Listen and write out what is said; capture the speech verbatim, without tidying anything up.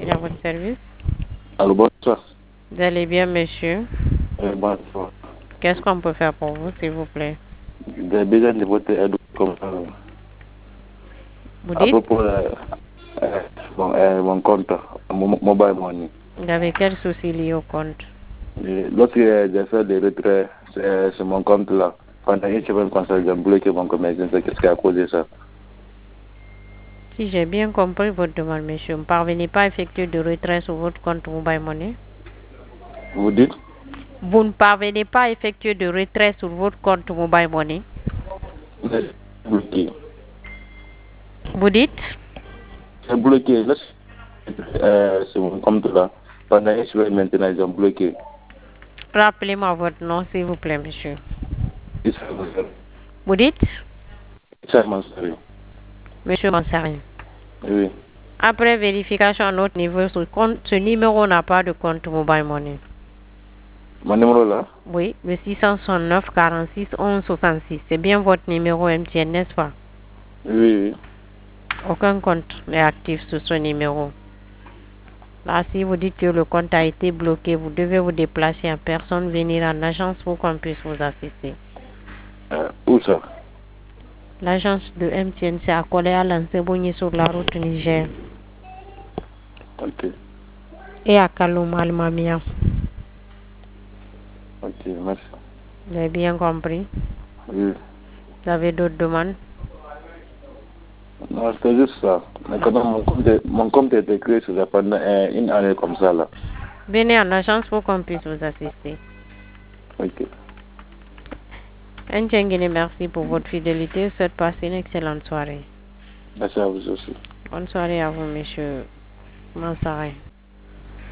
à votre service. Allô, bonsoir. Vous allez bien, monsieur? Euh, bonsoir. Qu'est-ce qu'on peut faire pour vous, s'il vous plaît? J'ai besoin de votre aide comme ça. Vous À dites? propos de euh, mon, euh, mon compte, mon mobile money. Vous avez quel souci lié au compte? Et Lorsque j'ai fait des retraits c'est- sur mon compte là, pendant une semaine comme ça, j'ai bloqué mon commerce. Je sais qu'est-ce qui a causé ça. Si j'ai bien compris votre demande, monsieur, ne parvenez pas à effectuer de retrait sur votre compte Mobile Money? Vous dites? Vous ne parvenez pas à effectuer de retrait sur votre compte Mobile Money? C'est bloqué. Vous dites? C'est bloqué. Lorsque euh, sur mon compte là, pendant une semaine maintenant, j'ai bloqué. Rappelez-moi votre nom, s'il vous plaît, monsieur. Issa Mansari. Vous dites? Issa Mansari. Monsieur Mansari. Oui. Après vérification à notre niveau, ce, compte, ce numéro n'a pas de compte Mobile Money. Mon numéro là? Oui, le six cent soixante-neuf quarante-six onze soixante-six. C'est bien votre numéro M T N, n'est-ce pas? Oui, oui. Aucun compte n'est actif sur ce numéro. Là, si vous dites que le compte a été bloqué, vous devez vous déplacer en personne, venir en agence pour qu'on puisse vous assister. Euh, où ça? L'agence de M T N, c'est accolé à Lansebogny sur la route Niger Ok. et à Kalouma, Mamia. Ok, merci. Vous avez bien compris? Oui. Vous avez d'autres demandes? Non, c'était juste ça. Mais quand mon compte, est- mon compte a été créé sur la- pendant euh, une année comme ça là. Venez en agence pour qu'on puisse vous assister. Ok. N'Tchengene, merci pour votre fidélité. Souhaite passer une excellente soirée. Merci à vous aussi. Bonne soirée à vous, monsieur Mansare.